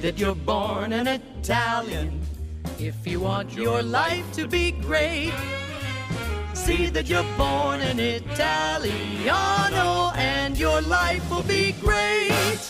that you're born an Italian. If you want your life to be great, see that you're born an Italiano, and your life will be great.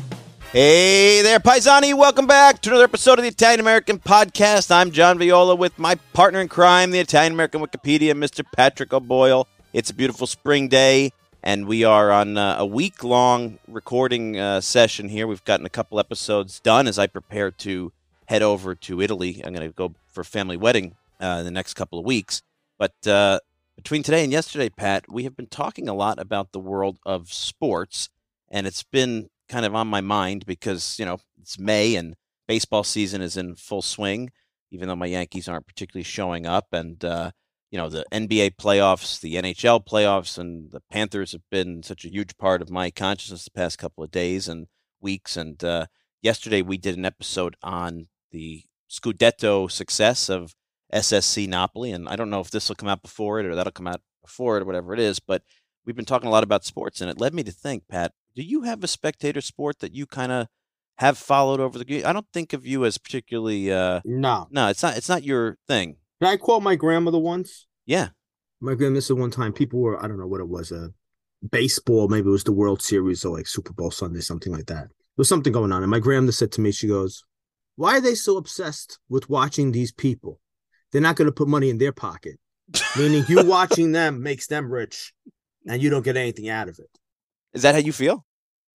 Hey there, Paisani. Welcome back to another episode of the Italian American Podcast. I'm John Viola with my partner in crime, the Italian American Wikipedia, Mr. Patrick O'Boyle. It's a beautiful spring day, and we are on a week-long recording session here. We've gotten a couple episodes done as I prepare to head over to Italy. I'm going to go for a family wedding in the next couple of weeks. But between today and yesterday, Pat, we have been talking a lot about the world of sports, and it's been kind of on my mind because, you know, it's May and baseball season is in full swing, even though my Yankees aren't particularly showing up. And, you know, the NBA playoffs, the NHL playoffs, and the Panthers have been such a huge part of my consciousness the past couple of days and weeks. And yesterday we did an episode on the Scudetto success of SSC Napoli. And I don't know if this will come out before it or that'll come out before it or whatever it is, but we've been talking a lot about sports, and it led me to think, Pat, do you have a spectator sport that you kind of have followed over the? I don't think of you as particularly. No, it's not your thing. Did I call my grandmother once? Yeah, my grandmother said one time people were, I don't know what it was, baseball, maybe it was the World Series or like Super Bowl Sunday, something like that. There was something going on, and my grandmother said to me, she goes, "Why are they so obsessed with watching these people? They're not going to put money in their pocket." Meaning, you watching them makes them rich, and you don't get anything out of it. Is that how you feel?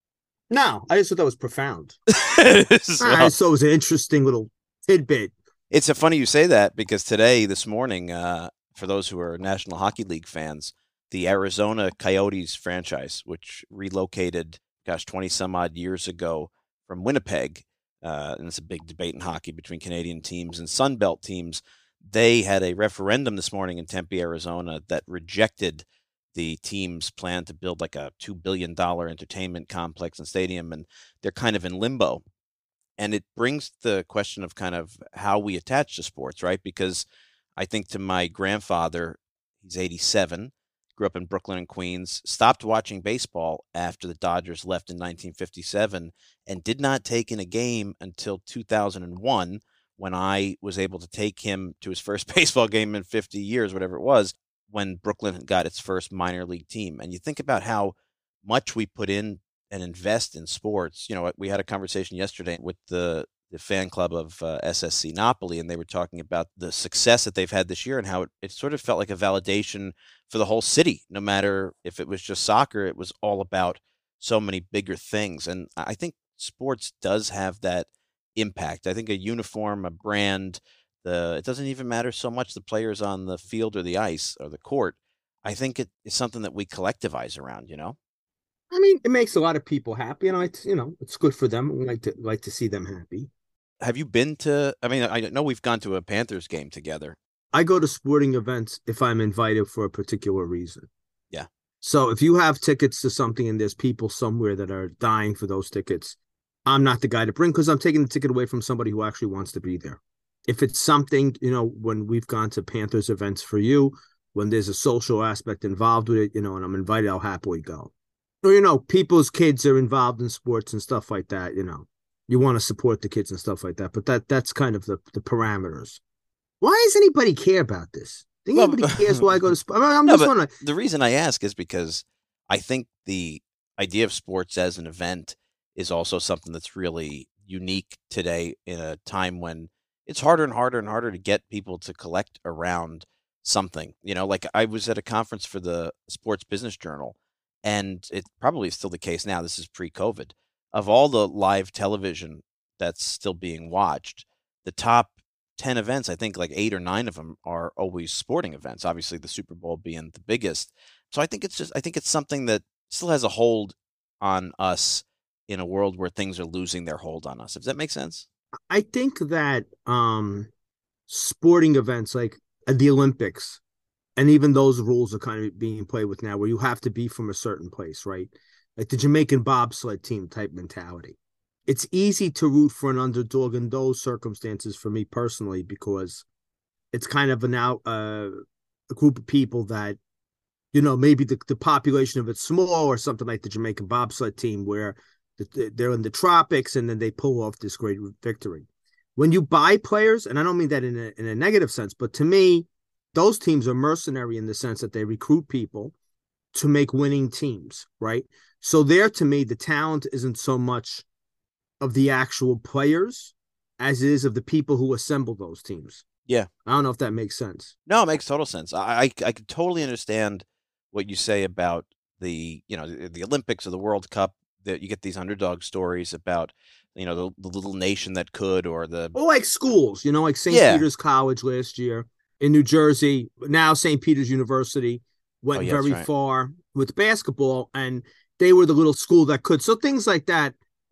No, I just thought that was profound. So I thought it was an interesting little tidbit. It's funny you say that because this morning, for those who are National Hockey League fans, the Arizona Coyotes franchise, which relocated, 20 some odd years ago from Winnipeg, and it's a big debate in hockey between Canadian teams and Sunbelt teams, they had a referendum this morning in Tempe, Arizona, that rejected the team's plan to build like a $2 billion entertainment complex and stadium, and they're kind of in limbo. And it brings the question of kind of how we attach to sports, right? Because I think to my grandfather, he's 87, grew up in Brooklyn and Queens, stopped watching baseball after the Dodgers left in 1957, and did not take in a game until 2001, when I was able to take him to his first baseball game in 50 years, whatever it was, when Brooklyn got its first minor league team. And you think about how much we put in and invest in sports. You know, we had a conversation yesterday with the fan club of SSC Napoli, and they were talking about the success that they've had this year and how it sort of felt like a validation for the whole city. No matter if it was just soccer, it was all about so many bigger things. And I think sports does have that impact. I think a uniform, a brand, it doesn't even matter so much the players on the field or the ice or the court. I think it is something that we collectivize around, you know? I mean, it makes a lot of people happy, and it's good for them. We like to see them happy. Have you been to, I mean, I know we've gone to a Panthers game together. I go to sporting events if I'm invited for a particular reason. Yeah. So if you have tickets to something and there's people somewhere that are dying for those tickets, I'm not the guy to bring, because I'm taking the ticket away from somebody who actually wants to be there. If it's something, when we've gone to Panthers events for you, when there's a social aspect involved with it, and I'm invited, I'll happily go. Or, people's kids are involved in sports and stuff like that, you want to support the kids and stuff like that. But that's kind of the parameters. Why does anybody care about this? Think anybody cares why I go to sports? The reason I ask is because I think the idea of sports as an event is also something that's really unique today in a time when it's harder and harder and harder to get people to collect around something. Like I was at a conference for the Sports Business Journal, and it probably is still the case now. This is pre-COVID. Of all the live television that's still being watched, the top 10 events, I think like 8 or 9 of them are always sporting events, obviously the Super Bowl being the biggest. So I think it's something that still has a hold on us in a world where things are losing their hold on us. Does that make sense? I think that sporting events like the Olympics, and even those rules are kind of being played with now, where you have to be from a certain place, right? Like the Jamaican bobsled team type mentality. It's easy to root for an underdog in those circumstances for me personally, because it's kind of a group of people that, maybe the population of it's small, or something like the Jamaican bobsled team, where They're in the tropics, and then they pull off this great victory. When you buy players, and I don't mean that in a negative sense, but to me, those teams are mercenary in the sense that they recruit people to make winning teams, right? So there, to me, the talent isn't so much of the actual players as it is of the people who assemble those teams. Yeah. I don't know if that makes sense. No, it makes total sense. I could totally understand what you say about the Olympics or the World Cup, that you get these underdog stories about, the little nation that could, or like schools, like St. Peter's College last year in New Jersey, now St. Peter's University went very far with basketball, and they were the little school that could. So things like that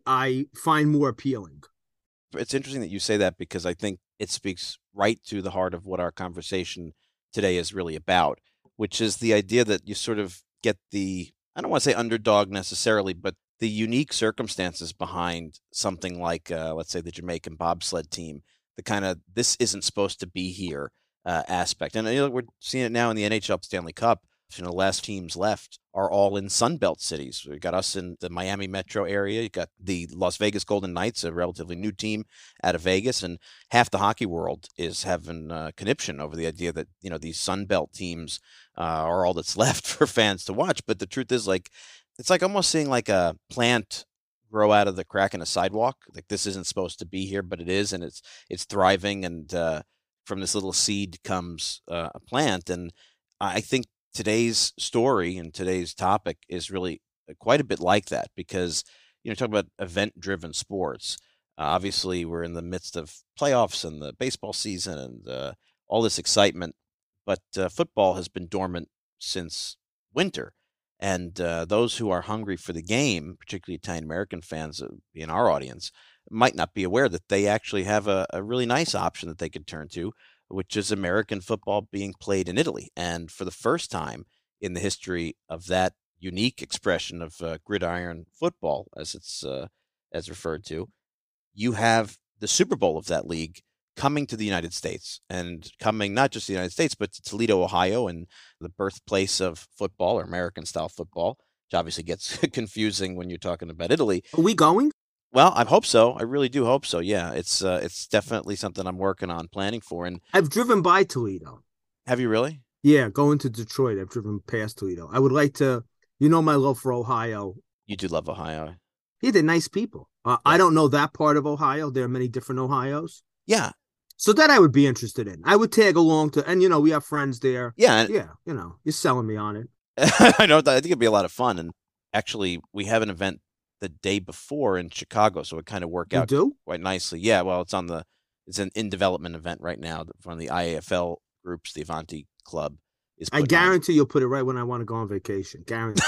I find more appealing. It's interesting that you say that, because I think it speaks right to the heart of what our conversation today is really about, which is the idea that you sort of get the, I don't want to say underdog necessarily, but the unique circumstances behind something like, let's say, the Jamaican bobsled team, the kind of this isn't supposed to be here aspect. And we're seeing it now in the NHL Stanley Cup. The last teams left are all in Sunbelt cities. We got us in the Miami metro area. You got the Las Vegas Golden Knights, a relatively new team out of Vegas, and half the hockey world is having conniption over the idea that these Sunbelt teams are all that's left for fans to watch. But the truth is, it's like almost seeing like a plant grow out of the crack in a sidewalk. Like, this isn't supposed to be here, but it is, and it's thriving. And from this little seed comes a plant. And I think today's story and today's topic is really quite a bit like that, because talk about event-driven sports. Obviously, we're in the midst of playoffs and the baseball season and all this excitement, but football has been dormant since winter. And those who are hungry for the game, particularly Italian-American fans in our audience, might not be aware that they actually have a really nice option that they could turn to, which is American football being played in Italy. And for the first time in the history of that unique expression of gridiron football, as it's as referred to, you have the Super Bowl of that league coming to the United States, and coming not just to the United States, but to Toledo, Ohio, and the birthplace of football, or American-style football, which obviously gets confusing when you're talking about Italy. Are we going? Well, I hope so. I really do hope so. Yeah, it's definitely something I'm working on planning for. And I've driven by Toledo. Have you really? Yeah, going to Detroit, I've driven past Toledo. I would like to, my love for Ohio. You do love Ohio. Yeah, they're nice people. Yeah. I don't know that part of Ohio. There are many different Ohio's. Yeah. So that I would be interested in. I would tag along to, and we have friends there. Yeah. Yeah, you're selling me on it. I know. I think it'd be a lot of fun. And actually, we have an event the day before in Chicago, so it kind of worked out quite nicely. Yeah, well, it's an in development event right now from the IAFL groups, the Avanti Club. I guarantee you'll put it right when I want to go on vacation. Guarantee.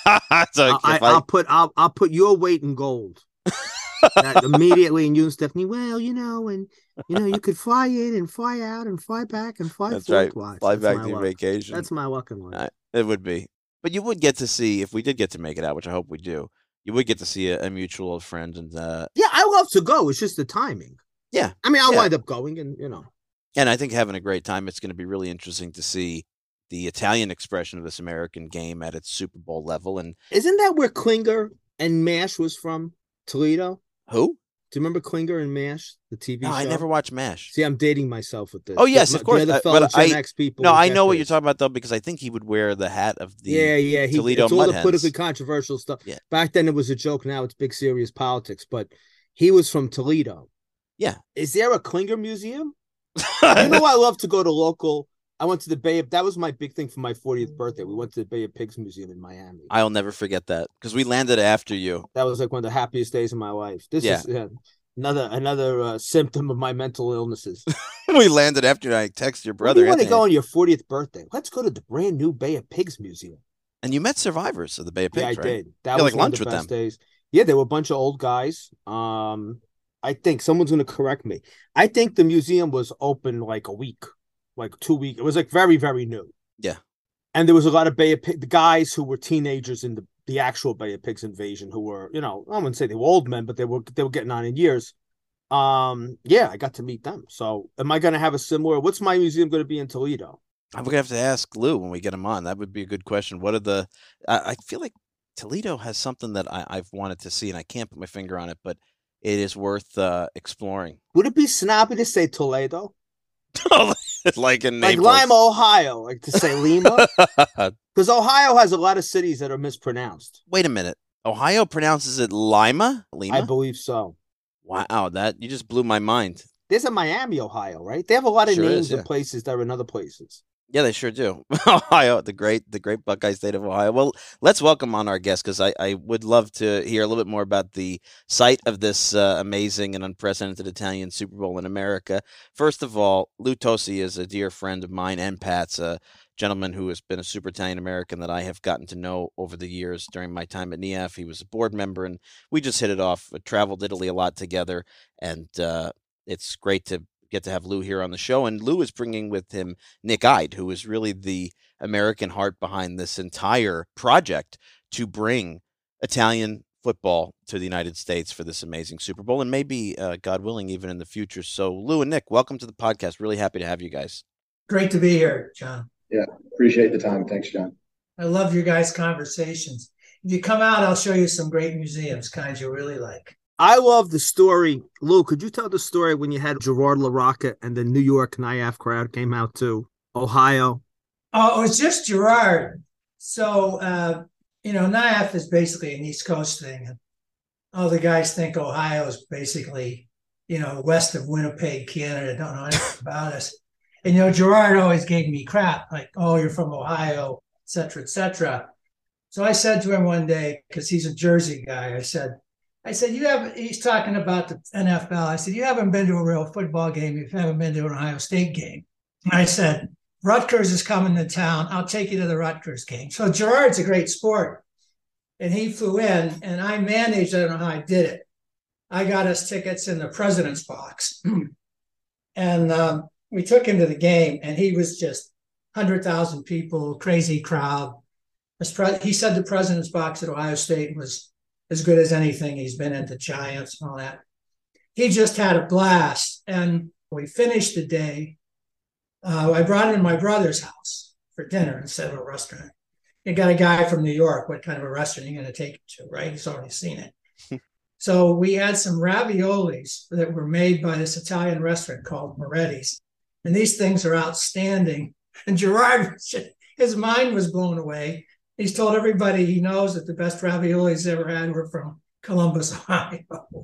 So I'll put your weight in gold. Immediately, and you and Stephanie, well, and you could fly in and fly out and fly back and fly. That's right. Fly back to your vacation. That's my luck in life. It would be, but you would get to see, if we did get to make it out, which I hope we do. You would get to see a mutual old friend, and yeah, I love to go. It's just the timing. Yeah, I mean, I'll wind up going, and and I think having a great time. It's going to be really interesting to see the Italian expression of this American game at its Super Bowl level. And isn't that where Klinger and MASH was from? Toledo. Who? Do you remember Klinger and MASH, the TV show? I never watched MASH. See, I'm dating myself with this. Oh, yes, of course. But Gen X people. No, I know what you're talking about, though, because I think he would wear the hat of the Toledo it's all Mud the Hens. politically controversial stuff. Yeah. Back then, it was a joke. Now it's big, serious politics. But he was from Toledo. Yeah. Is there a Klinger museum? I love to go to local. I went to the Bay of, that was my big thing for my 40th birthday. We went to the Bay of Pigs Museum in Miami. I'll never forget that, because we landed after you. That was like one of the happiest days of my life. This is another symptom of my mental illnesses. We landed after I texted your brother. You want to go on your 40th birthday? Let's go to the brand new Bay of Pigs Museum. And you met survivors of the Bay of Pigs, right? I did. That was like lunch with them. Days. Yeah, they were a bunch of old guys. I think someone's going to correct me. I think the museum was open like a week. Like 2 weeks. It was like very, very new. Yeah. And there was a lot of Bay of Pigs, the guys who were teenagers in the actual Bay of Pigs invasion, who were, I wouldn't say they were old men, but they were getting on in years. Yeah, I got to meet them. So am I going to have a similar, what's my museum going to be in Toledo? I'm going to have to ask Lou when we get him on. That would be a good question. What are I feel like Toledo has something that I've wanted to see, and I can't put my finger on it, but it is worth exploring. Would it be snobby to say Toledo? Like in Like Naples. Lima, Ohio, like to say Lima? Because Ohio has a lot of cities that are mispronounced. Wait a minute. Ohio pronounces it Lima? I believe so. Wow, that you just blew my mind. There's a Miami, Ohio, right? They have a lot of names of places that are in other places. Yeah, they sure do. Ohio, the great Buckeye state of Ohio. Well, let's welcome on our guest, because I would love to hear a little bit more about the site of this amazing and unprecedented Italian Super Bowl in America. First of all, Lou Tosi is a dear friend of mine and Pat's, a gentleman who has been a super Italian American that I have gotten to know over the years during my time at NIAF. He was a board member, and we just hit it off. Traveled Italy a lot together, and it's great to get to have Lou here on the show. And Lou is bringing with him Nick Ide, who is really the American heart behind this entire project to bring Italian football to the United States for this amazing Super Bowl, and maybe, God willing, even in the future. So Lou and Nick, welcome to the podcast. Really happy to have you guys. Great to be here, John. Yeah, appreciate the time. Thanks, John. I love your guys' conversations. If you come out, I'll show you some great museums, kinds you really like. I love the story. Lou, could you tell the story when you had Gerard LaRocca and the New York NIAF crowd came out to Ohio? Oh, it was just Gerard. So, NIAF is basically an East Coast thing. And all the guys think Ohio is basically, west of Winnipeg, Canada, don't know anything about us. And, Gerard always gave me crap, like, oh, you're from Ohio, et cetera, et cetera. So I said to him one day, because he's a Jersey guy, I said, he's talking about the NFL. I said, you haven't been to a real football game. You haven't been to an Ohio State game. And I said, Rutgers is coming to town. I'll take you to the Rutgers game. So Gerard's a great sport. And he flew in, and I managed, I don't know how I did it. I got us tickets in the president's box. And we took him to the game, and he was just 100,000 people, crazy crowd. He said the president's box at Ohio State was as good as anything. He's been at the Giants and all that. He just had a blast. And we finished the day. I brought him to my brother's house for dinner instead of a restaurant. You got a guy from New York. What kind of a restaurant are you going to take him to, right? He's already seen it. So we had some raviolis that were made by this Italian restaurant called Moretti's. And these things are outstanding. And Gerard, his mind was blown away. He's told everybody he knows that the best raviolis he's ever had were from Columbus, Ohio.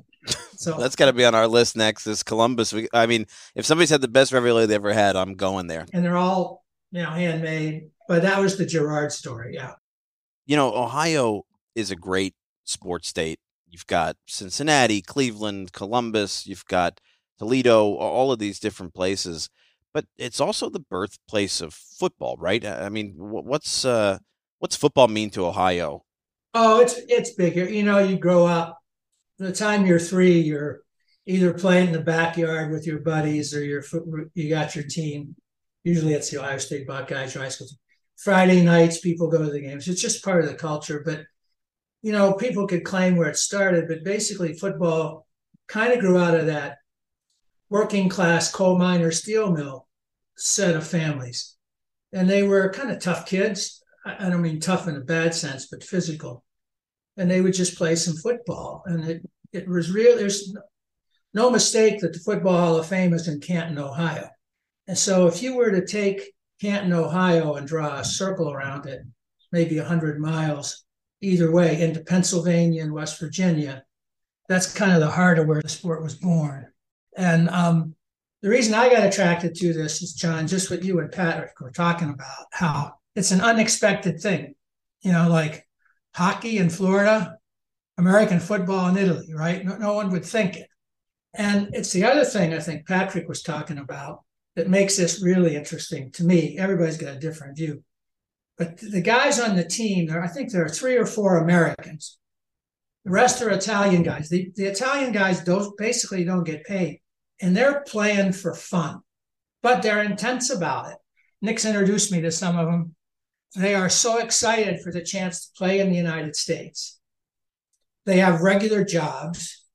So that's got to be on our list next. Is Columbus? If somebody's had the best ravioli they ever had, I'm going there. And they're all, handmade. But that was the Gerard story. Yeah. Ohio is a great sports state. You've got Cincinnati, Cleveland, Columbus. You've got Toledo. All of these different places. But it's also the birthplace of football, right? I mean, what's football mean to Ohio? Oh, it's bigger. You grow up. By the time you're 3, you're either playing in the backyard with your buddies or you got your team. Usually it's the Ohio State Buckeyes or high school team. Friday nights, people go to the games. It's just part of the culture. But, people could claim where it started, but basically football kind of grew out of that working class coal miner steel mill set of families. And they were kind of tough kids. I don't mean tough in a bad sense, but physical. And they would just play some football. And it was real. There's no mistake that the Football Hall of Fame is in Canton, Ohio. And so if you were to take Canton, Ohio and draw a circle around it, maybe 100 miles either way into Pennsylvania and West Virginia, that's kind of the heart of where the sport was born. And the reason I got attracted to this is, John, just what you and Patrick were talking about, how it's an unexpected thing, like hockey in Florida, American football in Italy, right? No one would think it. And it's the other thing I think Patrick was talking about that makes this really interesting to me. Everybody's got a different view. But the guys on the team, I think there are 3 or 4 Americans. The rest are Italian guys. The Italian guys basically don't get paid. And they're playing for fun. But they're intense about it. Nick's introduced me to some of them. They are so excited for the chance to play in the United States. They have regular jobs.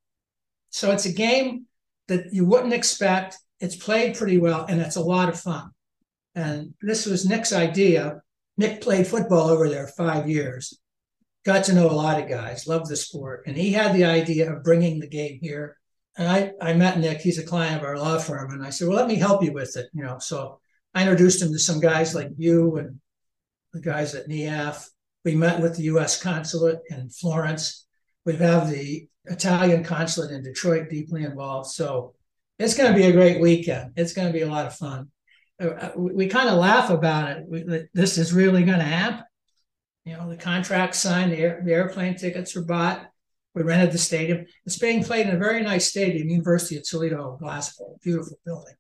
So it's a game that you wouldn't expect. It's played pretty well, and it's a lot of fun. And this was Nick's idea. Nick played football over there 5 years. got to know a lot of guys, loved the sport. And he had the idea of bringing the game here. And I met Nick. He's a client of our law firm. And I said, well, let me help you with it. So I introduced him to some guys like you and the guys at NEAF. We met with the U.S. consulate in Florence. We have the Italian consulate in Detroit deeply involved. So it's going to be a great weekend. It's going to be a lot of fun. We kind of laugh about it. This is really going to happen. The contract signed, the airplane tickets were bought. We rented the stadium. It's being played in a very nice stadium, University of Toledo Glass Bowl, beautiful building.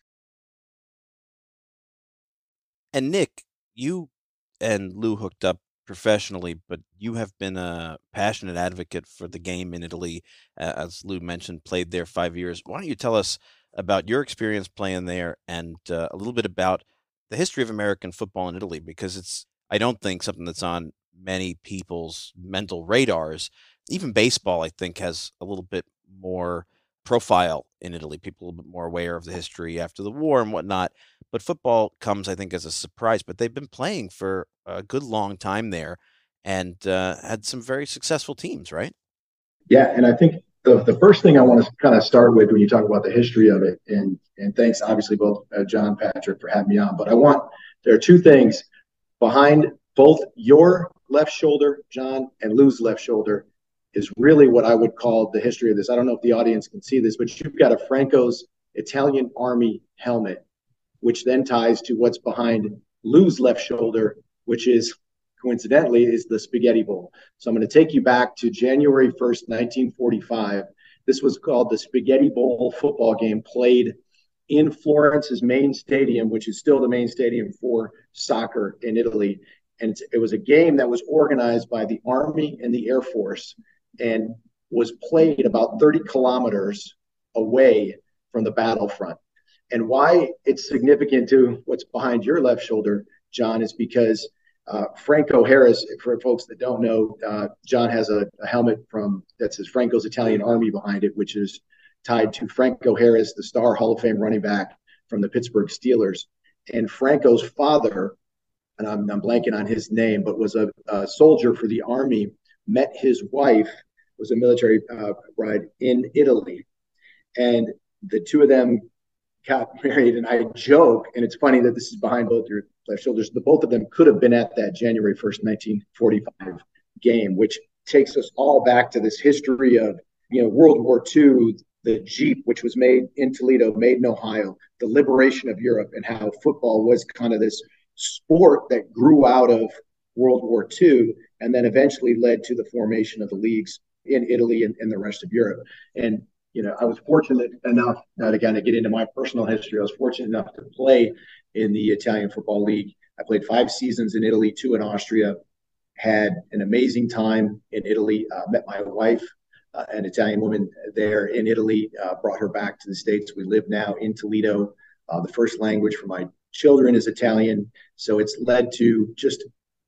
And Nick, you and Lou hooked up professionally, but you have been a passionate advocate for the game in Italy. As Lou mentioned, played there 5 years. Why don't you tell us about your experience playing there and a little bit about the history of American football in Italy? Because it's, I don't think, something that's on many people's mental radars. Even baseball, I think, has a little bit more profile in Italy. People are a little bit more aware of the history after the war and whatnot. But football comes, I think, as a surprise. But they've been playing for a good long time there and had some very successful teams, right? Yeah, and I think the first thing I want to kind of start with when you talk about the history of it, and thanks obviously both John, Patrick, for having me on. But there are two things behind both your left shoulder, John, and Lou's left shoulder is really what I would call the history of this. I don't know if the audience can see this, but you've got a Franco's Italian Army helmet, which then ties to what's behind Lou's left shoulder, which is coincidentally is the Spaghetti Bowl. So I'm going to take you back to January 1st, 1945. This was called the Spaghetti Bowl football game, played in Florence's main stadium, which is still the main stadium for soccer in Italy. And it was a game that was organized by the Army and the Air Force and was played about 30 kilometers away from the battlefront. And why it's significant to what's behind your left shoulder, John, is because Franco Harris, for folks that don't know, John has a helmet that says Franco's Italian Army behind it, which is tied to Franco Harris, the star Hall of Fame running back from the Pittsburgh Steelers. And Franco's father, and I'm blanking on his name, but was a soldier for the Army, met his wife, was a military bride in Italy. And the two of them got married. And I joke, and it's funny that this is behind both your left shoulders, the both of them could have been at that January 1st, 1945 game, which takes us all back to this history of, World War II, the Jeep, which was made in Toledo, made in Ohio, the liberation of Europe, and how football was kind of this sport that grew out of World War II and then eventually led to the formation of the leagues in Italy and the rest of Europe. And, I was fortunate enough, now to kind of get into my personal history, I was fortunate enough to play in the Italian Football League. I played 5 seasons in Italy, 2 in Austria, had an amazing time in Italy, met my wife, an Italian woman there in Italy, brought her back to the States. We live now in Toledo. The first language for my children is Italian. So it's led to just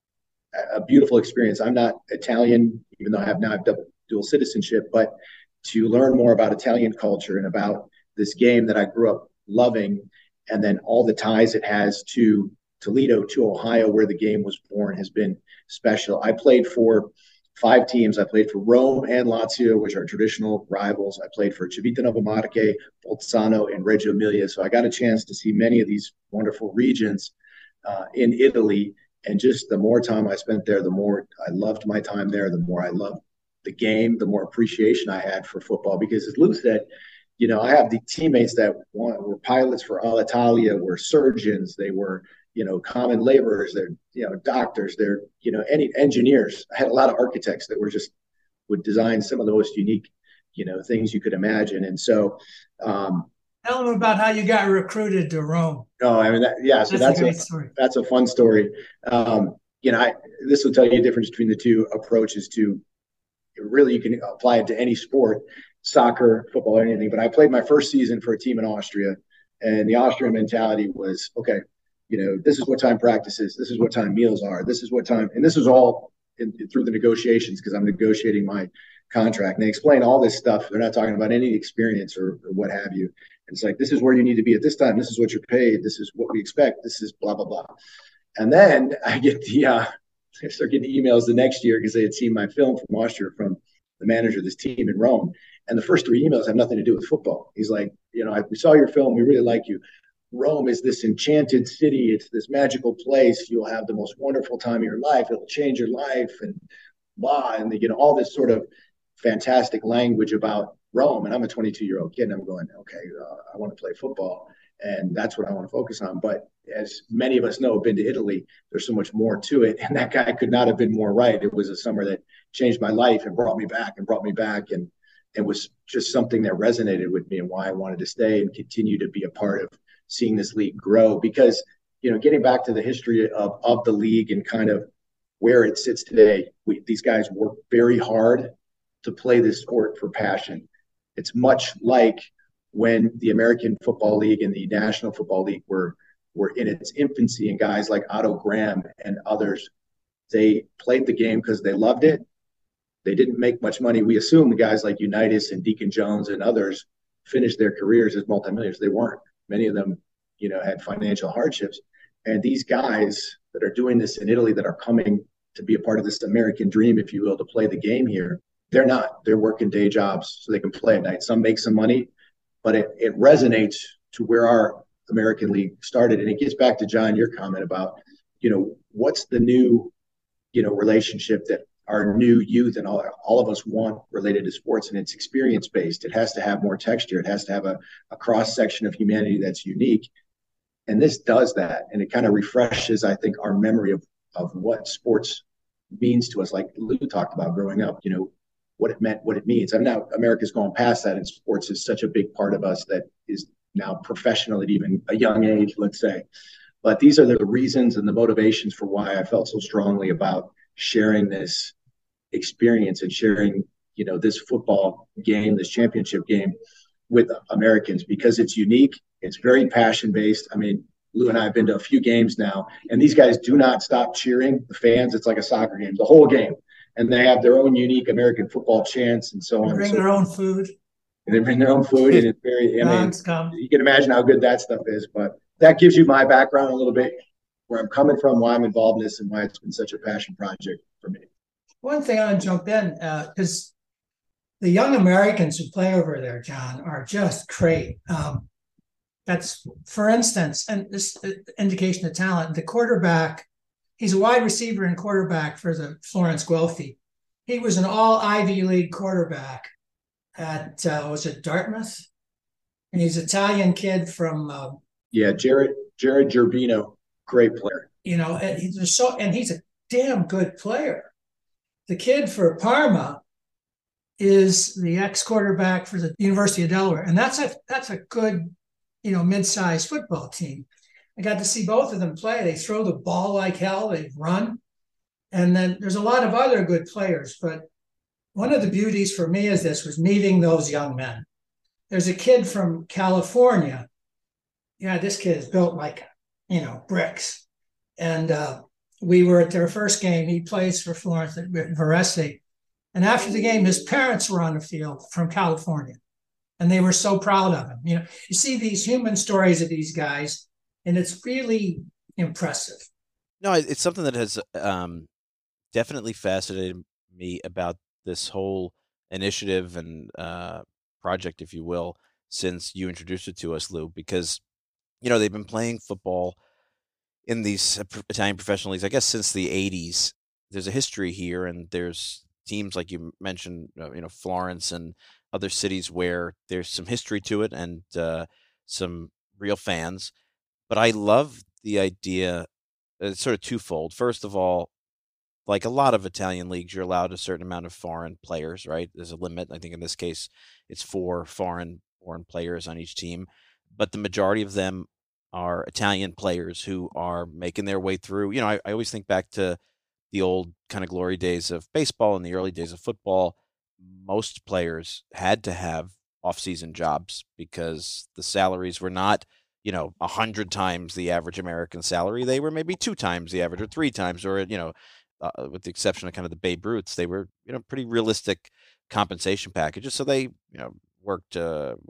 a beautiful experience. I'm not Italian, even though I have dual citizenship, but to learn more about Italian culture and about this game that I grew up loving, and then all the ties it has to Toledo, to Ohio, where the game was born, has been special. I played for 5 teams. I played for Rome and Lazio, which are traditional rivals. I played for Civitanova Marche, Bolzano, and Reggio Emilia. So I got a chance to see many of these wonderful regions in Italy. And just the more time I spent there, the more I loved my time there, the more I loved the game, the more appreciation I had for football. Because as Lou said, I have the teammates that were pilots for Alitalia, were surgeons, they were, common laborers, they're, doctors, they're, any engineers. I had a lot of architects that would design some of the most unique, things you could imagine. And so, tell them about how you got recruited to Rome. Oh, I mean, so that's a great story. That's a fun story. This will tell you the difference between the two approaches to, really, you can apply it to any sport, soccer, football, anything. But I played my first season for a team in Austria, and the Austrian mentality was, okay, this is what time practice is. This is what time meals are. This is what time, and this is all through the negotiations, because I'm negotiating my contract. And they explain all this stuff. They're not talking about any experience or what have you. And it's like, this is where you need to be at this time. This is what you're paid. This is what we expect. This is blah, blah, blah. And then I get I start getting emails the next year because they had seen my film from Austria from the manager of this team in Rome. And the first 3 emails have nothing to do with football. He's like, we saw your film. We really like you. Rome is this enchanted city. It's this magical place. You'll have the most wonderful time of your life. It'll change your life and blah. And they get all this sort of fantastic language about Rome. And I'm a 22-year-old kid. And I'm going, okay, I want to play football. And that's what I want to focus on. But as many of us know, have been to Italy, there's so much more to it. And that guy could not have been more right. It was a summer that changed my life and brought me back. And it was just something that resonated with me and why I wanted to stay and continue to be a part of seeing this league grow. Because, getting back to the history of the league and kind of where it sits today, these guys work very hard to play this sport for passion. It's much like when the American Football League and the National Football League were in its infancy, and guys like Otto Graham and others, they played the game because they loved it. They didn't make much money. We assume the guys like Unitas and Deacon Jones and others finished their careers as multimillionaires. They weren't. Many of them, had financial hardships. And these guys that are doing this in Italy, that are coming to be a part of this American dream, if you will, to play the game here, they're not. They're working day jobs so they can play at night. Some make some money, but it resonates to where our American League started. And it gets back to, John, your comment about, what's the new, relationship that our new youth and all of us want related to sports, and it's experience-based. It has to have more texture. It has to have a cross-section of humanity that's unique. And this does that. And it kind of refreshes, I think, our memory of what sports means to us. Like Lou talked about growing up, what it meant, what it means. I mean, now America's gone past that, and sports is such a big part of us that is now professional at even a young age, let's say. But these are the reasons and the motivations for why I felt so strongly about sharing this experience and sharing, this football game, this championship game with Americans, because it's unique. It's very passion-based. I mean, Lou and I have been to a few games now, and these guys do not stop cheering. The fans, it's like a soccer game, the whole game. And they have their own unique American football chants and so on. They bring their own food. And they bring their own food, and it's very, you can imagine how good that stuff is. But that gives you my background a little bit, where I'm coming from, why I'm involved in this, and why it's been such a passion project for me. One thing I want to jump in, because the young Americans who play over there, John, are just great. That's, for instance, and this indication of talent, the quarterback, he's a wide receiver and quarterback for the Florence Guelfi. He was an all Ivy League quarterback at, was it Dartmouth? And he's an Italian kid from... Jared Gerbino, great player. And he's a damn good player. The kid for Parma is the ex-quarterback for the University of Delaware. And that's a good, mid-sized football team. I got to see both of them play. They throw the ball like hell. They run. And then there's a lot of other good players. But one of the beauties for me was meeting those young men. There's a kid from California. Yeah, this kid is built like, bricks. And we were at their first game. He plays for Florence at Varese. And after the game, his parents were on the field from California. And they were so proud of him. You see these human stories of these guys, and it's really impressive. No, it's something that has definitely fascinated me about this whole initiative and project, if you will, since you introduced it to us, Lou, because, they've been playing football in these Italian professional leagues, I guess, since the 80s. There's a history here, and there's teams like you mentioned, Florence and other cities where there's some history to it and some real fans. But I love the idea. It's sort of twofold. First of all, like a lot of Italian leagues, you're allowed a certain amount of foreign players, right? There's a limit. I think in this case, it's 4 foreign players on each team. But the majority of them are Italian players who are making their way through. I always think back to the old kind of glory days of baseball and the early days of football. Most players had to have off-season jobs because the salaries were not, 100 times the average American salary. They were maybe 2 times the average or 3 times, or, with the exception of kind of the Babe Ruths, they were, pretty realistic compensation packages. So they, worked with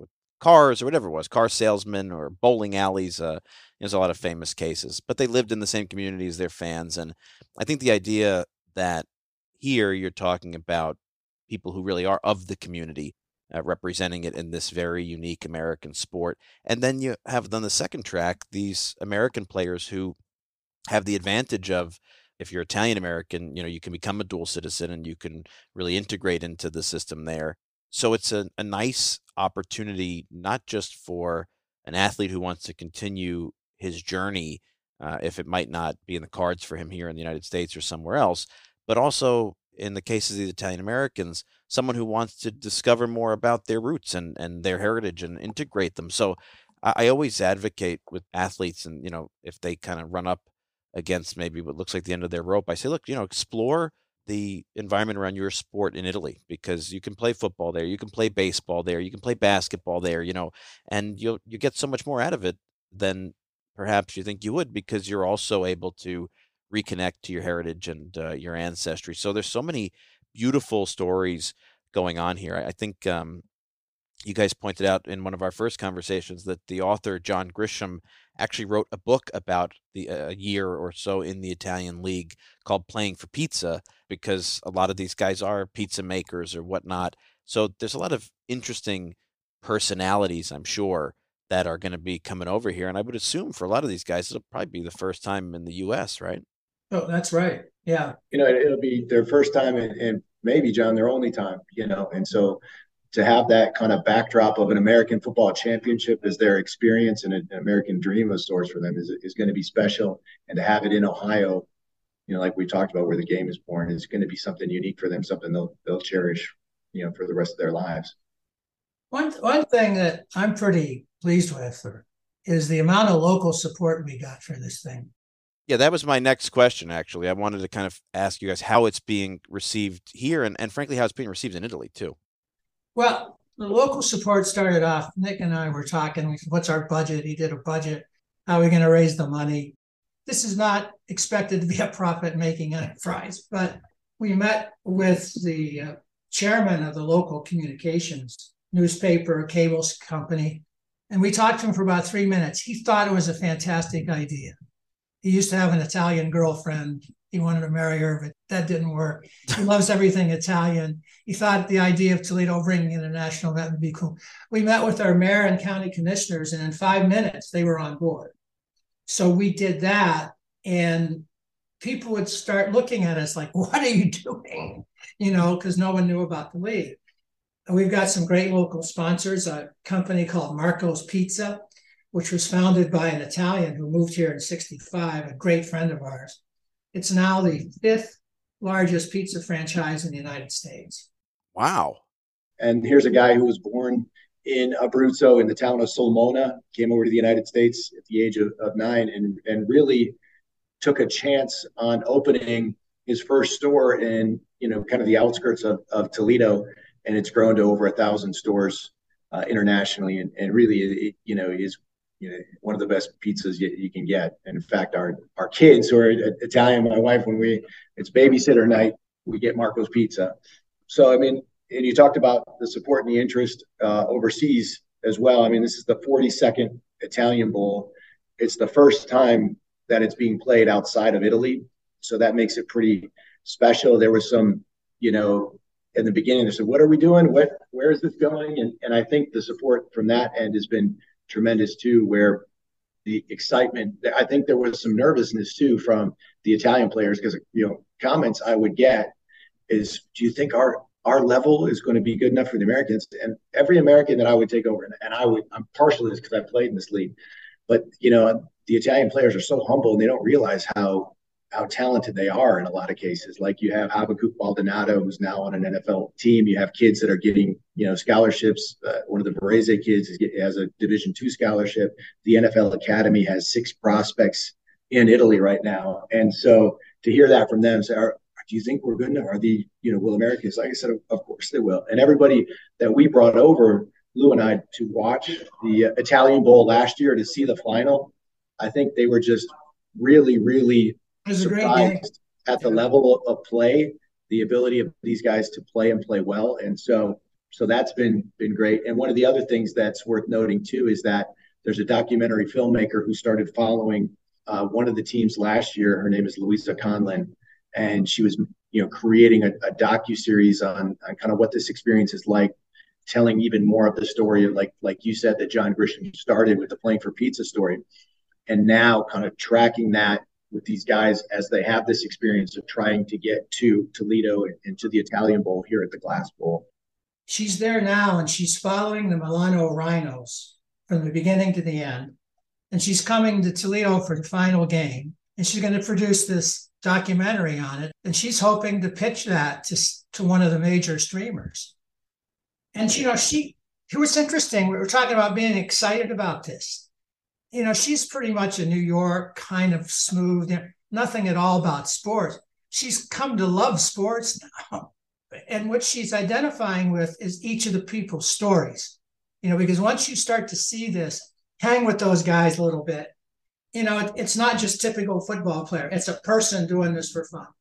cars or whatever it was, car salesmen or bowling alleys. There's a lot of famous cases, but they lived in the same community as their fans. And I think the idea that here you're talking about people who really are of the community, representing it in this very unique American sport. And then you have on the second track these American players who have the advantage of, if you're Italian American, you can become a dual citizen and you can really integrate into the system there. So it's a nice opportunity, not just for an athlete who wants to continue his journey, if it might not be in the cards for him here in the United States or somewhere else, but also in the cases of these Italian Americans, someone who wants to discover more about their roots and their heritage and integrate them. So I always advocate with athletes, and if they kind of run up against maybe what looks like the end of their rope, I say, look, explore the environment around your sport in Italy, because you can play football there, you can play baseball there, you can play basketball there, and you get so much more out of it than perhaps you think you would, because you're also able to reconnect to your heritage and your ancestry. So there's so many beautiful stories going on here. I think you guys pointed out in one of our first conversations that the author John Grisham actually wrote a book about a year or so in the Italian league called Playing for Pizza, because a lot of these guys are pizza makers or whatnot. So there's a lot of interesting personalities, I'm sure, that are going to be coming over here. And I would assume for a lot of these guys, it'll probably be the first time in the U.S., right? Oh, that's right. Yeah. It'll be their first time and maybe, John, their only time, and so to have that kind of backdrop of an American football championship as their experience and an American dream of sorts for them is going to be special. And to have it in Ohio, like we talked about, where the game is born, is going to be something unique for them, something they'll cherish, for the rest of their lives. One thing that I'm pretty pleased with is the amount of local support we got for this thing. Yeah, that was my next question, actually. I wanted to kind of ask you guys how it's being received here and frankly, how it's being received in Italy, too. Well, the local support started off, Nick and I were talking, what's our budget? He did a budget. How are we going to raise the money? This is not expected to be a profit-making enterprise, but we met with the chairman of the local communications newspaper, cable company, and we talked to him for about 3 minutes. He thought it was a fantastic idea. He used to have an Italian girlfriend. He wanted to marry her, but that didn't work. He loves everything Italian. He thought the idea of Toledo bringing in a national event would be cool. We met with our mayor and county commissioners, and in 5 minutes, they were on board. So we did that, and people would start looking at us like, what are you doing? Because no one knew about the league. And we've got some great local sponsors, a company called Marco's Pizza, which was founded by an Italian who moved here in 1965, a great friend of ours. It's now the 5th largest pizza franchise in the United States. Wow. And here's a guy who was born in Abruzzo in the town of Sulmona, came over to the United States at the age of 9 and really took a chance on opening his first store in, kind of the outskirts of Toledo. And it's grown to over 1,000 stores internationally. And really, is one of the best pizzas you can get. And in fact, our kids who are Italian, my wife, when it's babysitter night, we get Marco's Pizza. So, and you talked about the support and the interest overseas as well. This is the 42nd Italian Bowl. It's the first time that it's being played outside of Italy. So that makes it pretty special. There was some, in the beginning, they said, what are we doing? Where is this going? And I think the support from that end has been tremendous too, where the excitement, I think there was some nervousness too from the Italian players, because comments I would get is, do you think our level is going to be good enough for the Americans? And every American that I would take over, and I'm partial to this because I played in this league, but the Italian players are so humble and they don't realize how talented they are in a lot of cases. Like you have Habakkuk Baldonado, who's now on an NFL team. You have kids that are getting, scholarships. One of the Varese kids has a Division II scholarship. The NFL Academy has 6 prospects in Italy right now. And so to hear that from them, say, do you think we're good enough? Are the, will Americans? Like I said, of course they will. And everybody that we brought over, Lou and I, to watch the Italian Bowl last year, to see the final, I think they were just really, really surprised at the level of play, the ability of these guys to play and play well. And so So that's been great. And one of the other things that's worth noting too is that there's a documentary filmmaker who started following one of the teams last year. Her name is Louisa Conlin, and she was creating a docu-series on kind of what this experience is like, telling even more of the story of like you said, that John Grisham started with the Playing for Pizza story, and now kind of tracking that with these guys as they have this experience of trying to get to Toledo and to the Italian Bowl here at the Glass Bowl. She's there now, and she's following the Milano Rhinos from the beginning to the end. And she's coming to Toledo for the final game, and she's going to produce this documentary on it. And she's hoping to pitch that to one of the major streamers. And, it was interesting. We were talking about being excited about this. She's pretty much a New York kind of smooth, nothing at all about sports. She's come to love sports now. And what she's identifying with is each of the people's stories, because once you start to see this, hang with those guys a little bit, it's not just typical football player. It's a person doing this for fun.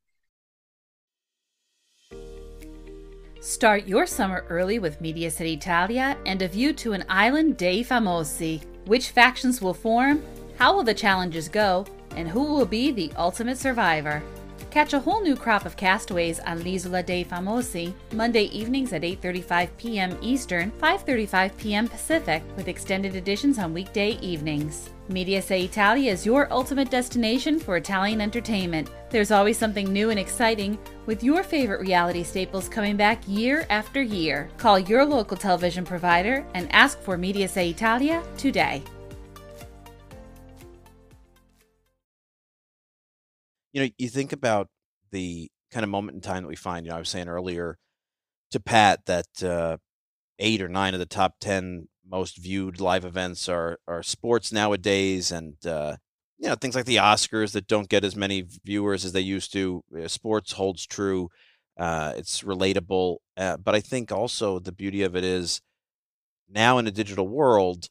Start your summer early with Mediaset Italia and a view to an island dei famosi. Which factions will form? How will the challenges go? And who will be the ultimate survivor? Catch a whole new crop of castaways on L'Isola dei Famosi, Monday evenings at 8:35 p.m. Eastern, 5:35 p.m. Pacific, with extended editions on weekday evenings. Mediaset Italia is your ultimate destination for Italian entertainment. There's always something new and exciting, with your favorite reality staples coming back year after year. Call your local television provider and ask for Mediaset Italia today. You think about the kind of moment in time that we find. I was saying earlier to Pat that 8 or 9 of the top 10 most viewed live events are sports nowadays, and things like the Oscars that don't get as many viewers as they used to. Sports holds true. It's relatable, but I think also the beauty of it is now in a digital world,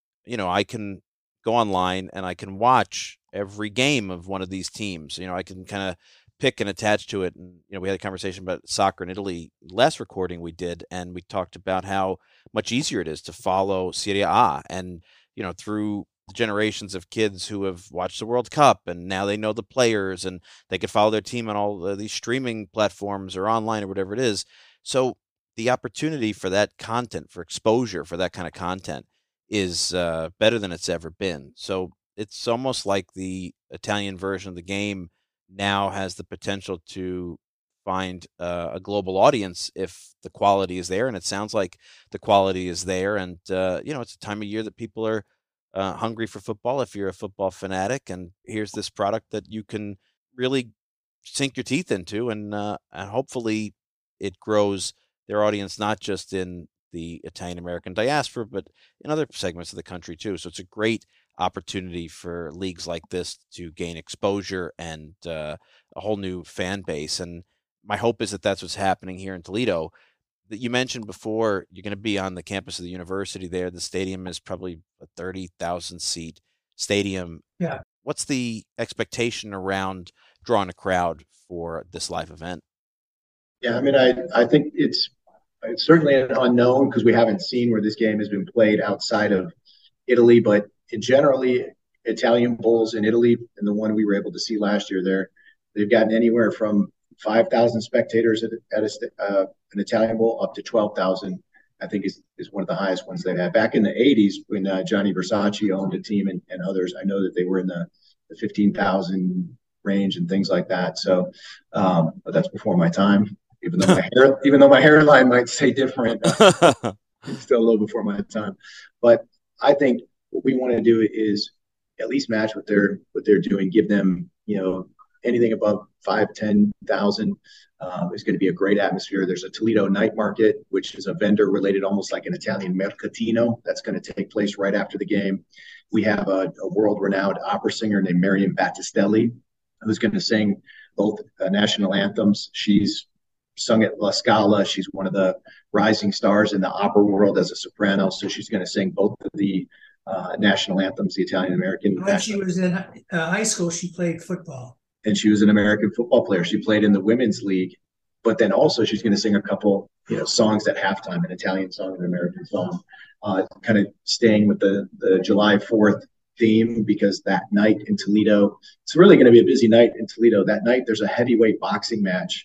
I can go online and I can watch every game of one of these teams. I can kind of pick and attach to it. And, we had a conversation about soccer in Italy, last recording we did, and we talked about how much easier it is to follow Serie A. And, through the generations of kids who have watched the World Cup, and now they know the players and they could follow their team on all these streaming platforms or online or whatever it is. So the opportunity for that content, for exposure for that kind of content is better than it's ever been. So it's almost like the Italian version of the game now has the potential to find a global audience if the quality is there. And it sounds like the quality is there. And, it's a time of year that people are hungry for football if you're a football fanatic. And here's this product that you can really sink your teeth into. And hopefully it grows their audience, not just in the Italian-American diaspora, but in other segments of the country too. So it's a great opportunity for leagues like this to gain exposure and a whole new fan base. And my hope is that that's what's happening here in Toledo. That you mentioned before, you're going to be on the campus of the university there. The stadium is probably a 30,000 seat stadium. Yeah. What's the expectation around drawing a crowd for this live event? Yeah, I think it's certainly an unknown because we haven't seen where this game has been played outside of Italy, but generally Italian bowls in Italy, and the one we were able to see last year, they've gotten anywhere from 5,000 spectators at an Italian bowl up to 12,000. I think is one of the highest ones they've had. Back in the 80s when Johnny Versace owned a team and others, I know that they were in the 15,000 range and things like that. So, but that's before my time. Even though my hairline might say different, it's still a little before my time. But I think what we want to do is at least match what they're doing. Give them, anything above 5,000-10,000 is going to be a great atmosphere. There's a Toledo night market, which is a vendor related, almost like an Italian mercatino, that's going to take place right after the game. We have a world-renowned opera singer named Miriam Battistelli, who's going to sing both national anthems. She's sung at La Scala. She's one of the rising stars in the opera world as a soprano. So she's going to sing both of the national anthems, the Italian-American. When she was in high school, she played football. And she was an American football player. She played in the women's league, but then also she's going to sing a couple songs at halftime, an Italian song, an American song, kind of staying with the July 4th theme, because that night in Toledo, it's really going to be a busy night in Toledo. That night, there's a heavyweight boxing match,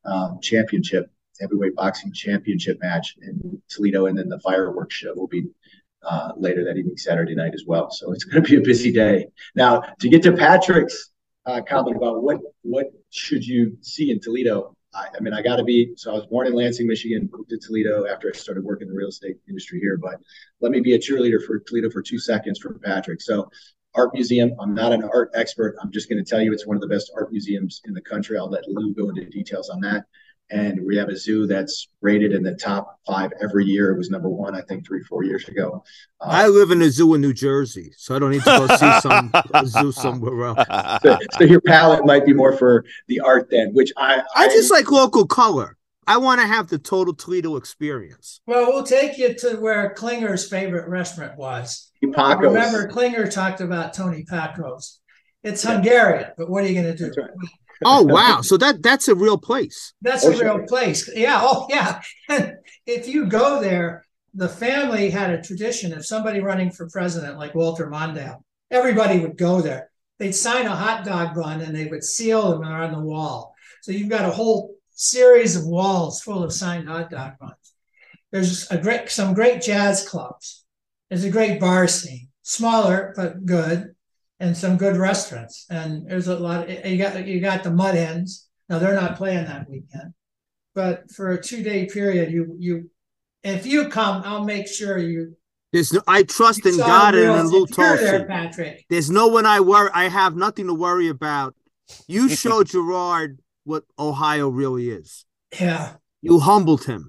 heavyweight boxing championship match in Toledo, and then the fireworks show will be later that evening, Saturday night as well. So it's going to be a busy day. Now, to get to Patrick's comment about what should you see in Toledo, I was born in Lansing, Michigan, moved to Toledo after I started working in the real estate industry here. But let me be a cheerleader for Toledo for 2 seconds for Patrick. So, art museum, I'm not an art expert. I'm just going to tell you it's one of the best art museums in the country. I'll let Lou go into details on that. And we have a zoo that's rated in the top 5 every year. It was number 1, I think, 3-4 years ago. I live in a zoo in New Jersey, so I don't need to go see a zoo somewhere else. So your palate might be more for the art then, which I just like local color. I want to have the total Toledo experience. Well, we'll take you to where Klinger's favorite restaurant was. Pacos. Remember, Klinger talked about Tony Pacos. It's Hungarian, but what are you going to do? That's right. Oh, wow. So that's a real place. That's a real place. Yeah. Oh, yeah. And if you go there, the family had a tradition of somebody running for president, like Walter Mondale. Everybody would go there. They'd sign a hot dog bun and they would seal them on the wall. So you've got a whole series of walls full of signed hot dog buns. There's some great jazz clubs. There's a great bar scene, smaller but good, and some good restaurants. And there's a lot of, you got the Mud Hens. Now they're not playing that weekend, but for a 2-day period, if you come, I'll make sure you. I trust in God and in Lou Tulsi. There, Patrick. There's no one I have nothing to worry about. You showed Gerard what Ohio really is. Yeah. You humbled him.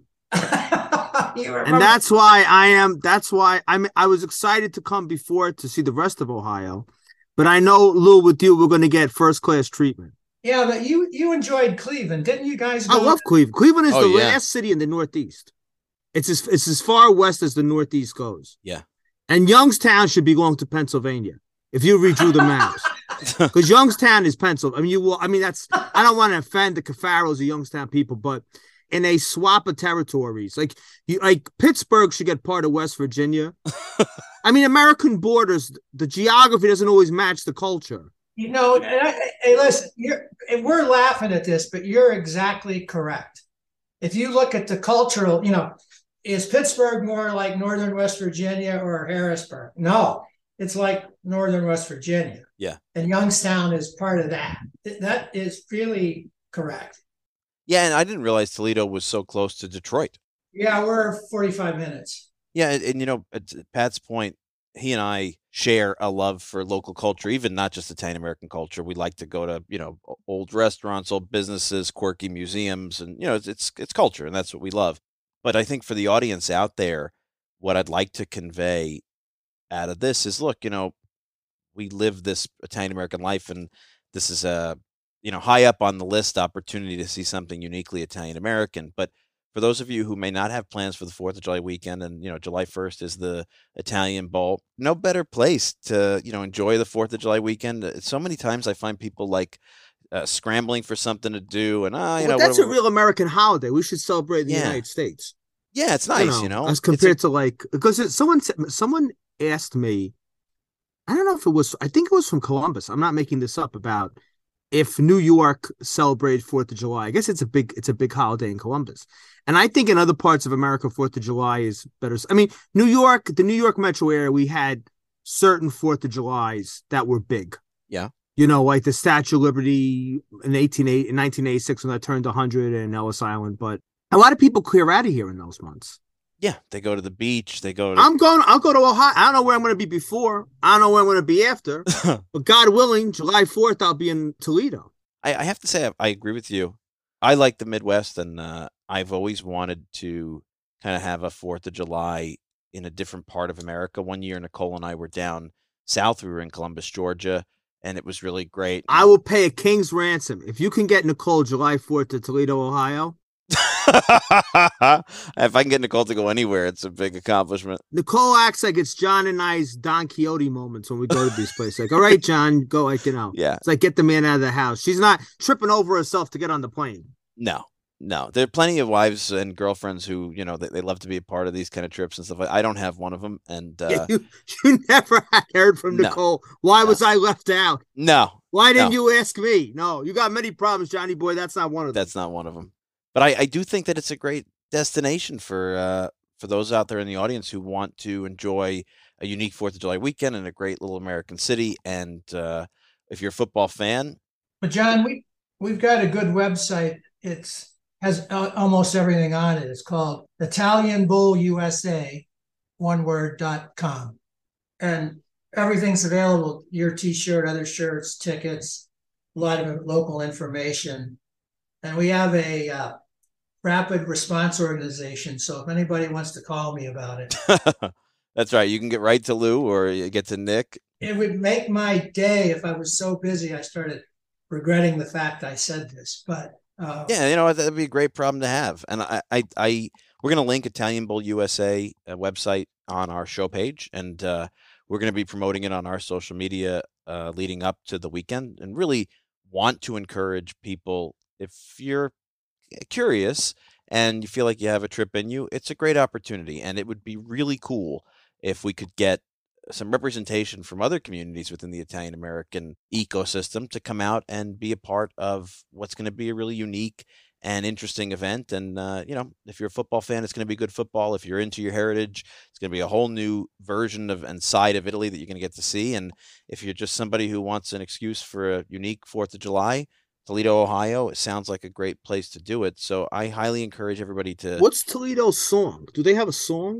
And that's why I was excited to come before to see the rest of Ohio. But I know, Lou, with you, we're going to get first-class treatment. Yeah, but you enjoyed Cleveland, didn't you guys? I love Cleveland. Cleveland is the last city in the Northeast. It's as far west as the Northeast goes. Yeah. And Youngstown should belong to Pennsylvania if you redrew the maps. Because Youngstown is Pennsylvania. I don't want to offend the Cafaros of Youngstown people, but in a swap of territories, like Pittsburgh should get part of West Virginia. American borders, the geography doesn't always match the culture. Hey, listen, we're laughing at this, but you're exactly correct. If you look at the cultural, is Pittsburgh more like Northern West Virginia or Harrisburg? No, it's like Northern West Virginia. Yeah. And Youngstown is part of that. That is really correct. Yeah, and I didn't realize Toledo was so close to Detroit. Yeah, we're 45 minutes. Yeah, and at Pat's point, he and I share a love for local culture, even not just Italian American culture. We like to go to, old restaurants, old businesses, quirky museums, and it's culture, and that's what we love. But I think for the audience out there, what I'd like to convey out of this is, look, we live this Italian American life, and this is a high up on the list opportunity to see something uniquely Italian American. But for those of you who may not have plans for the 4th of July weekend, and July 1st is the Italian Bowl, no better place to enjoy the 4th of July weekend. So many times I find people scrambling for something to do, and that's a real American holiday. We should celebrate in the United States. Yeah, it's nice, as compared to because someone asked me, I don't know if it was, I think it was from Columbus. I'm not making this up, about if New York celebrated 4th of July. I guess it's a big holiday in Columbus. And I think in other parts of America, 4th of July is better. New York, the New York metro area, we had certain 4th of Julys that were big. Yeah. Like the Statue of Liberty in 1986 when that turned 100 in Ellis Island. But a lot of people clear out of here in those months. Yeah, they go to the beach. I'll go to Ohio. I don't know where I'm going to be before. I don't know where I'm going to be after. But God willing, July 4th, I'll be in Toledo. I have to say, I agree with you. I like the Midwest, and I've always wanted to kind of have a 4th of July in a different part of America. One year, Nicole and I were down south. We were in Columbus, Georgia, and it was really great. I will pay a king's ransom if you can get Nicole July 4th to Toledo, Ohio. If I can get Nicole to go anywhere, it's a big accomplishment. Nicole acts like it's John and I's Don Quixote moments when we go to these places. Like, all right, John, go. Yeah. It's like, get the man out of the house. She's not tripping over herself to get on the plane. No. No, there are plenty of wives and girlfriends who, they love to be a part of these kind of trips and stuff. I don't have one of them. And you never had heard from No. Nicole. Why was I left out? no, Why didn't you ask me? No, you got many problems, Johnny boy. That's not one of them. that's not one of them. But I do think that it's a great destination for those out there in the audience who want to enjoy a unique 4th of July weekend in a great little American city. And if you're a football fan. But John, we've got a good website. It's has almost everything on it. It's called Italian Bull USA, oneword.com. And everything's available. Your t-shirt, other shirts, tickets, a lot of local information. And we have a rapid response organization. So if anybody wants to call me about it. That's right. You can get right to Lou or you get to Nick. It would make my day if I was so busy I started regretting the fact I said this. But yeah, that'd be a great problem to have. And we're going to link Italian Bowl USA website on our show page, and we're going to be promoting it on our social media leading up to the weekend, and really want to encourage people, if you're curious and you feel like you have a trip in you, it's a great opportunity. And it would be really cool if we could get some representation from other communities within the Italian American ecosystem to come out and be a part of what's going to be a really unique and interesting event. And, if you're a football fan, it's going to be good football. If you're into your heritage, it's going to be a whole new version of and side of Italy that you're going to get to see. And if you're just somebody who wants an excuse for a unique 4th of July, Toledo, Ohio, it sounds like a great place to do it. So I highly encourage everybody to. What's Toledo's song? Do they have a song?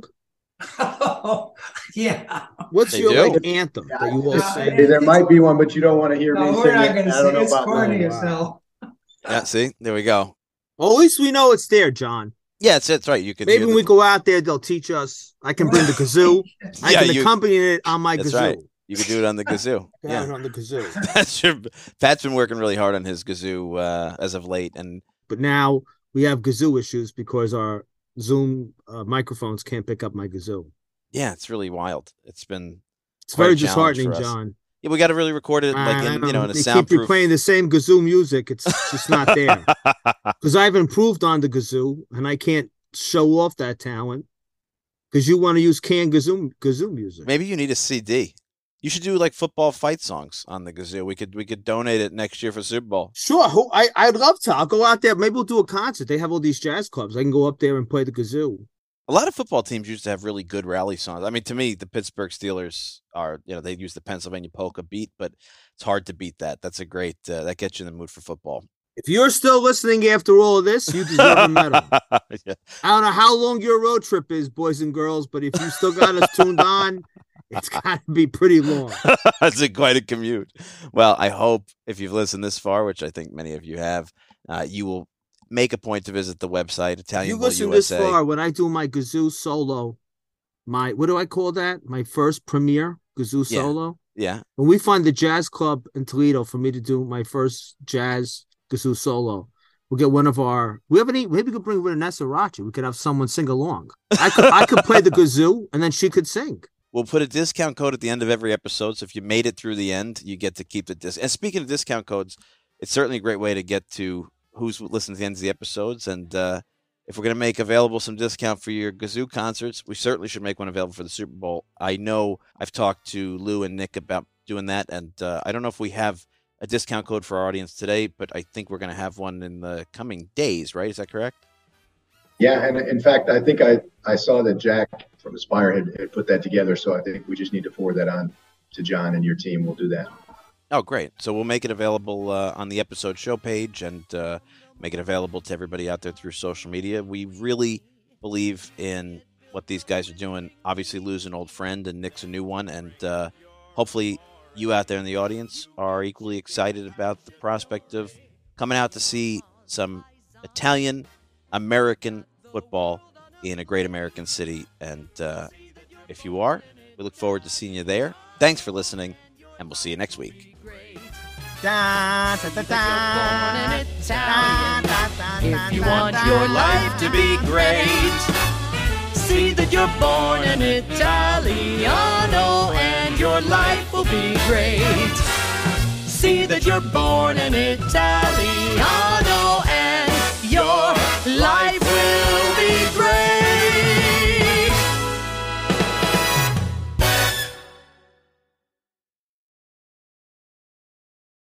Oh, yeah. What's They your do? anthem that you all say? There might be one, but you don't want to hear No, me we're sing not it. going to I don't say know it's about corny mine. as hell. Yeah, see, there we go. Well, at least we know it's there, John. Yeah, that's right. You can Maybe hear when we go out there, they'll teach us. I can bring the kazoo. I Yeah, can accompany it on my That's kazoo. right. You could do it on the kazoo. Yeah, Yeah, on the kazoo. that's true. Pat's been working really hard on his kazoo as of late, and But now we have kazoo issues because our Zoom microphones can't pick up my kazoo. yeah, it's really wild. It's been It's quite a very challenge disheartening, for us. John. Yeah, we got to really record it like in a they keep soundproof. replaying the same kazoo music. It's just not there. Because I've improved on the kazoo, and I can't show off that talent. Because you want to use canned kazoo music. Maybe you need a CD. You should do like football fight songs on the kazoo. We could donate it next year for Super Bowl. Sure, I'd love to. I'll go out there. Maybe we'll do a concert. They have all these jazz clubs. I can go up there and play the kazoo. A lot of football teams used to have really good rally songs. I mean, to me, the Pittsburgh Steelers are, they use the Pennsylvania polka beat, but it's hard to beat that. That's a great, that gets you in the mood for football. If you're still listening after all of this, you deserve a medal. Yeah. I don't know how long your road trip is, boys and girls, but if you still got us tuned on, it's got to be pretty long. It's quite a commute. Well, I hope if you've listened this far, which I think many of you have, you will make a point to visit the website, Italian You Bowl listen USA. this far, when I do my kazoo solo, what do I call that? My first premiere kazoo Yeah. solo. Yeah. When we find the jazz club in Toledo for me to do my first jazz kazoo solo, we'll get one of our. Maybe we could bring Vanessa Rachi. We could have someone sing along. I could play the kazoo, and then she could sing. We'll put a discount code at the end of every episode. So if you made it through the end, you get to keep the discount. And speaking of discount codes, it's certainly a great way to get to who's listening to the ends of the episodes. And if we're going to make available some discount for your kazoo concerts, we certainly should make one available for the Super Bowl. I know I've talked to Lou and Nick about doing that. And I don't know if we have a discount code for our audience today, but I think we're going to have one in the coming days, right? Is that correct? Yeah, and in fact, I think I saw that Jack from Aspire had put that together, so I think we just need to forward that on to John and your team. We'll do that. Oh, great. So we'll make it available on the episode show page and make it available to everybody out there through social media. We really believe in what these guys are doing. Obviously, Lou's an old friend and Nick's a new one, and hopefully you out there in the audience are equally excited about the prospect of coming out to see some Italian American football in a great American city. And if you are, we look forward to seeing you there. Thanks for listening, and we'll see you next week. If you want your life to be great, see that you're born an Italiano and your life will be great. See that you're born an Italiano.